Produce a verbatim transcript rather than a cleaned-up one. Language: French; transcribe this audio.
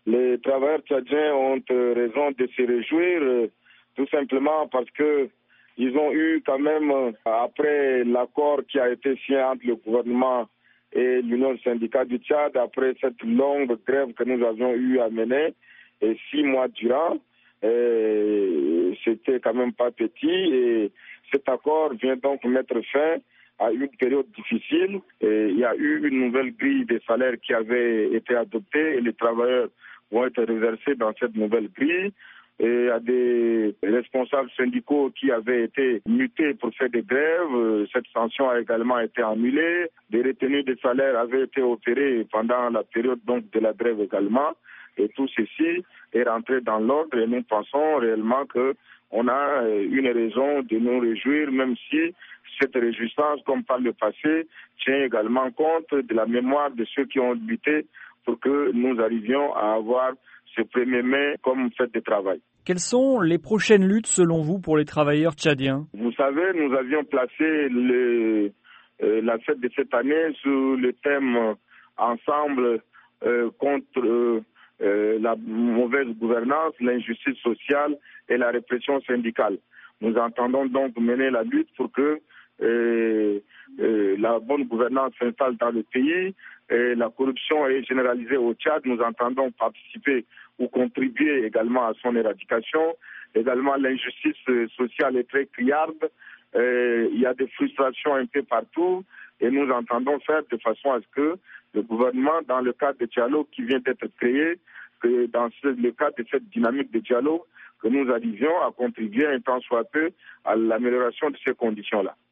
Les travailleurs tchadiens ont raison de se réjouir, tout simplement parce que ils ont eu quand même, après l'accord qui a été signé entre le gouvernement et l'Union syndicale du Tchad, après cette longue grève que nous avions eu à mener, et six mois durant, et c'était quand même pas petit, et cet accord vient donc mettre fin à une période difficile. Et il y a eu une nouvelle grille des salaires qui avait été adoptée, et les travailleurs vont être reversés dans cette nouvelle grille. Et il y a des responsables syndicaux qui avaient été mutés pour faire des grèves. Cette sanction a également été annulée. Des retenues de salaire avaient été opérées pendant la période donc de la grève également. Et tout ceci est rentré dans l'ordre et nous pensons réellement qu'on a une raison de nous réjouir, même si cette réjouissance, comme par le passé, tient également compte de la mémoire de ceux qui ont lutté pour que nous arrivions à avoir ce premier mai comme fête de travail. Quelles sont les prochaines luttes selon vous pour les travailleurs tchadiens? Vous savez, nous avions placé le, euh, la fête de cette année sous le thème euh, ensemble euh, contre euh, euh, la mauvaise gouvernance, l'injustice sociale et la répression syndicale. Nous entendons donc mener la lutte pour que euh, euh, la bonne gouvernance s'installe dans le pays. Et la corruption est généralisée au Tchad. Nous entendons participer ou contribuer également à son éradication. Également, l'injustice sociale est très criarde. Euh, il y a des frustrations un peu partout. Et nous entendons faire de façon à ce que le gouvernement, dans le cadre de dialogue qui vient d'être créé, que dans le cadre de cette dynamique de dialogue, que nous arrivions à contribuer un tant soit peu à l'amélioration de ces conditions-là.